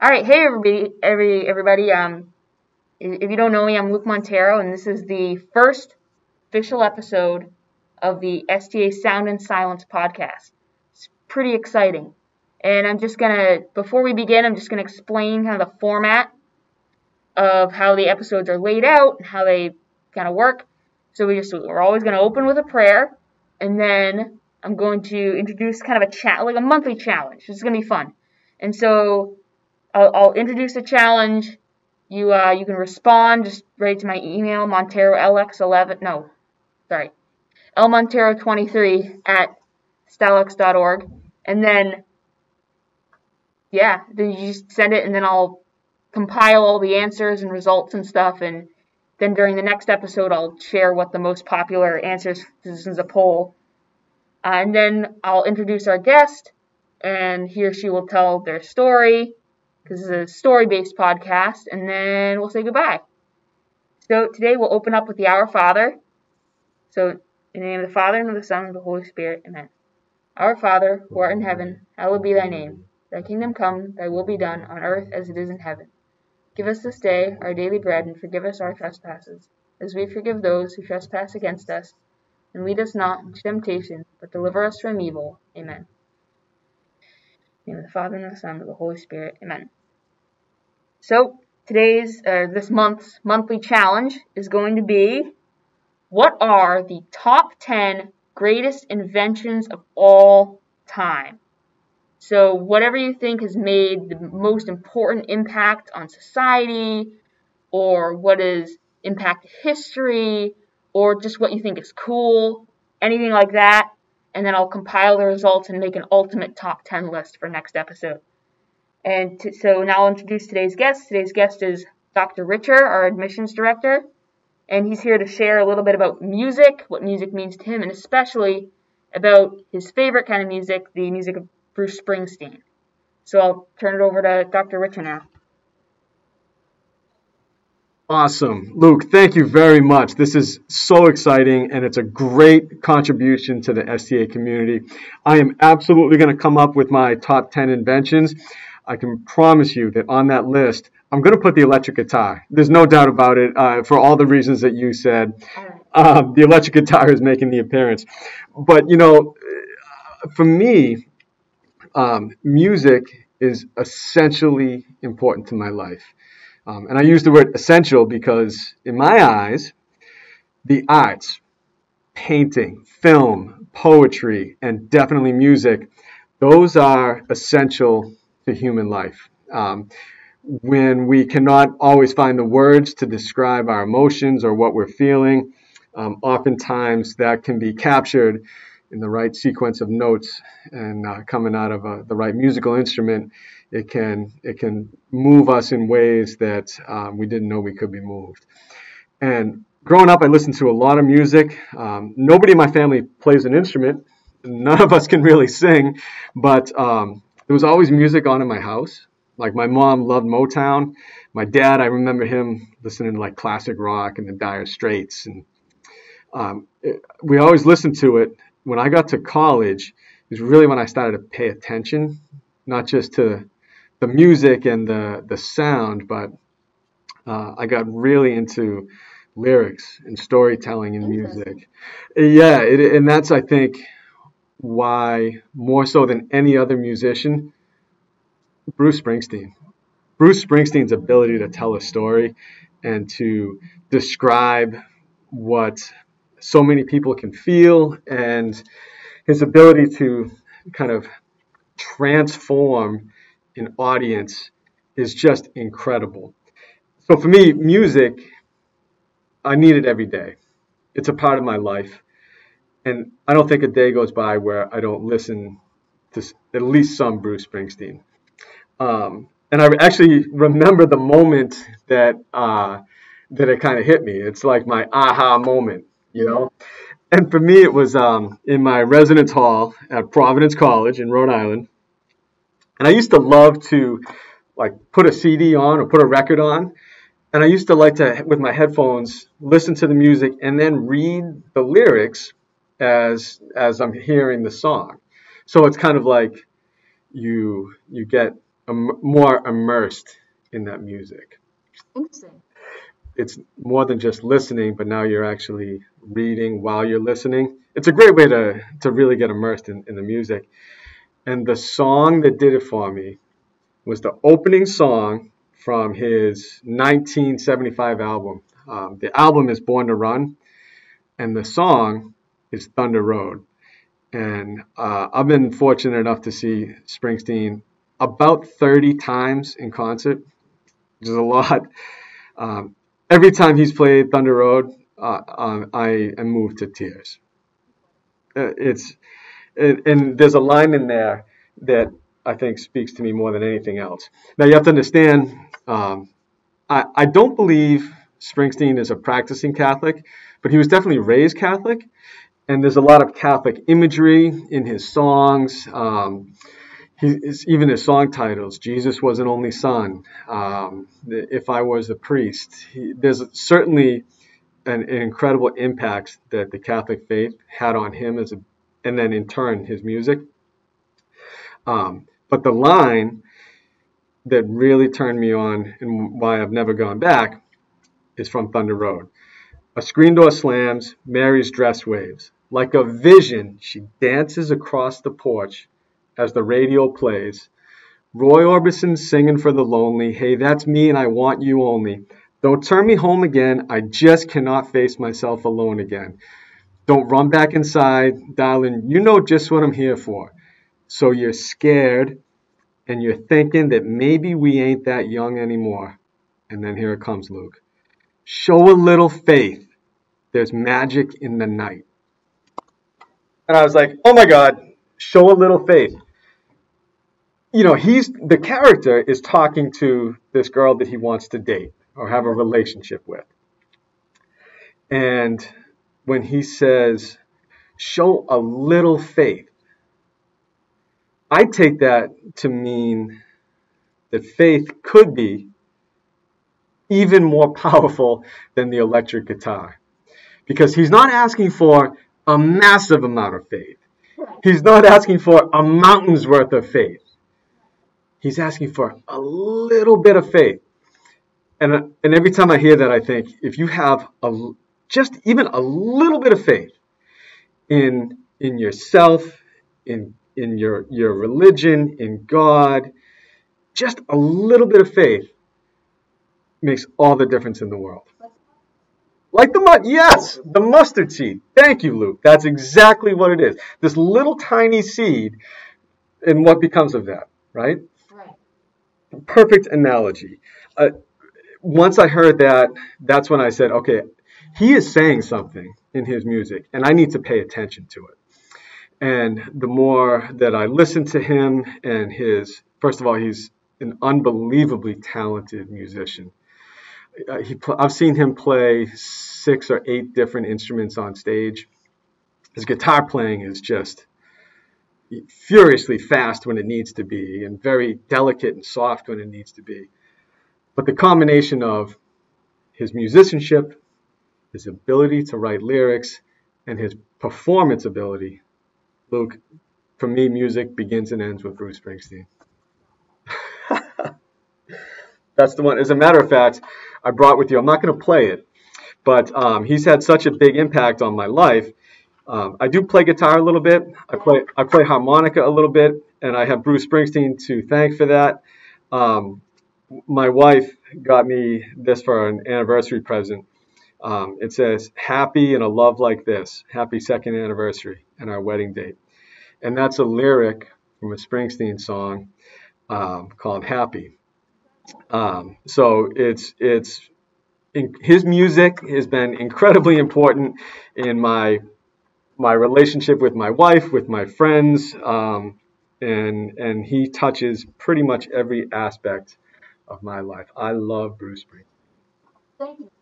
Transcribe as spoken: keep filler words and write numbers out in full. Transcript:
All right, hey everybody, every everybody. Um, if you don't know me, I'm Luke Montero, and this is the first official episode of the S T A Sound and Silence podcast. It's pretty exciting, and I'm just gonna, before we begin, I'm just gonna explain kind of the format of how the episodes are laid out and how they kind of work. So we just we're always gonna open with a prayer, and then I'm going to introduce kind of a chat, like a monthly challenge. It's gonna be fun, and so. I'll, I'll introduce a challenge. You uh, you can respond just right to my email, Montero L X eleven. No, sorry, L Montero twenty-three at stalex dot org. And then, yeah, then you just send it, and then I'll compile all the answers and results and stuff. And then during the next episode, I'll share what the most popular answers. This is a poll. Uh, and then I'll introduce our guest, and he or she will tell their story. Because this is a story-based podcast, and then we'll say goodbye. So today we'll open up with the Our Father. So in the name of the Father, and of the Son, and of the Holy Spirit, amen. Our Father, who art in heaven, hallowed be thy name. Thy kingdom come, thy will be done, on earth as it is in heaven. Give us this day our daily bread, and forgive us our trespasses, as we forgive those who trespass against us. And lead us not into temptation, but deliver us from evil. Amen. In the name of the Father, and of the Son, and of the Holy Spirit. Amen. So, today's, uh, this month's monthly challenge is going to be, what are the top ten greatest inventions of all time? So, whatever you think has made the most important impact on society, or what has impacted history, or just what you think is cool, anything like that. And then I'll compile the results and make an ultimate top ten list for next episode. And t- so now I'll introduce today's guest. Today's guest is Doctor Richer, our admissions director. And he's here to share a little bit about music, what music means to him, and especially about his favorite kind of music, the music of Bruce Springsteen. So I'll turn it over to Doctor Richer now. Awesome. Luke, thank you very much. This is so exciting, and it's a great contribution to the S T A community. I am absolutely going to come up with my top ten inventions. I can promise you that on that list, I'm going to put the electric guitar. There's no doubt about it, uh, for all the reasons that you said. Uh, the electric guitar is making the appearance. But, you know, for me, um, music is essentially important to my life. Um, and I use the word essential because, in my eyes, the arts, painting, film, poetry, and definitely music, those are essential to human life. Um, when we cannot always find the words to describe our emotions or what we're feeling, um, oftentimes that can be captured in the right sequence of notes and uh, coming out of a, the right musical instrument. It can it can move us in ways that um, we didn't know we could be moved. And growing up, I listened to a lot of music. Um, nobody in my family plays an instrument. None of us can really sing, but um, there was always music on in my house. Like, my mom loved Motown. My dad, I remember him listening to like classic rock and the Dire Straits. And um, it, we always listened to it. When I got to college, it was really when I started to pay attention, not just to the music and the, the sound, but uh, I got really into lyrics and storytelling in music. Yeah, it, and that's, I think, why, more so than any other musician, Bruce Springsteen. Bruce Springsteen's ability to tell a story and to describe what so many people can feel, and his ability to kind of transform an audience is just incredible. So for me, music, I need it every day. It's a part of my life. And I don't think a day goes by where I don't listen to at least some Bruce Springsteen. Um, and I actually remember the moment that uh, that it kind of hit me. It's like my aha moment, you know? And for me, it was um, in my residence hall at Providence College in Rhode Island. And I used to love to like put a C D on or put a record on. And I used to like to, with my headphones, listen to the music and then read the lyrics as as I'm hearing the song. So it's kind of like you you get im- more immersed in that music. Interesting. It's more than just listening, but now you're actually reading while you're listening. It's a great way to to really get immersed in, in the music. And the song that did it for me was the opening song from his nineteen seventy-five album. Um, the album is Born to Run, and the song is Thunder Road. And uh, I've been fortunate enough to see Springsteen about thirty times in concert, which is a lot. Um, every time he's played Thunder Road, uh, um, I am moved to tears. Uh, it's and, and there's a line in there that I think speaks to me more than anything else. Now you have to understand, um, I, I don't believe Springsteen is a practicing Catholic, but he was definitely raised Catholic, and there's a lot of Catholic imagery in his songs. Um, His, even his song titles, Jesus was an only son, um, If I Was a Priest. He, there's certainly an, an incredible impact that the Catholic faith had on him, as a, and then in turn his music. Um, but the line that really turned me on and why I've never gone back is from Thunder Road. A screen door slams, Mary's dress waves. Like a vision, she dances across the porch as the radio plays. Roy Orbison singing for the lonely. Hey, that's me and I want you only. Don't turn me home again. I just cannot face myself alone again. Don't run back inside. Darling, you know just what I'm here for. So you're scared and you're thinking that maybe we ain't that young anymore. And then here it comes, Luke. Show a little faith. There's magic in the night. And I was like, oh my God, show a little faith. You know, he's the character is talking to this girl that he wants to date or have a relationship with. And when he says, show a little faith, I take that to mean that faith could be even more powerful than the electric guitar. Because he's not asking for a massive amount of faith. He's not asking for a mountain's worth of faith. He's asking for a little bit of faith. And, and every time I hear that, I think if you have a, just even a little bit of faith in, in yourself, in, in your, your religion, in God, just a little bit of faith makes all the difference in the world. Like the mud, yes, the mustard seed. Thank you, Luke. That's exactly what it is. This little tiny seed, and what becomes of that, right? Right. Perfect analogy. Uh, once I heard that, that's when I said, okay, he is saying something in his music, and I need to pay attention to it. And the more that I listen to him and his, first of all, he's an unbelievably talented musician. Uh, he, I've seen him play six or eight different instruments on stage. His guitar playing is just furiously fast when it needs to be and very delicate and soft when it needs to be. But the combination of his musicianship, his ability to write lyrics, and his performance ability, Luke, for me, music begins and ends with Bruce Springsteen. That's the one. As a matter of fact, I brought with you, I'm not going to play it, but um, he's had such a big impact on my life. Um, I do play guitar a little bit. I play I play harmonica a little bit, and I have Bruce Springsteen to thank for that. Um, my wife got me this for an anniversary present. Um, it says, happy in a love like this, happy second anniversary and our wedding date. And that's a lyric from a Springsteen song um, called Happy. Um, so it's it's in, his music has been incredibly important in my my relationship with my wife, with my friends, um, and and he touches pretty much every aspect of my life. I love Bruce Springsteen. Thank you.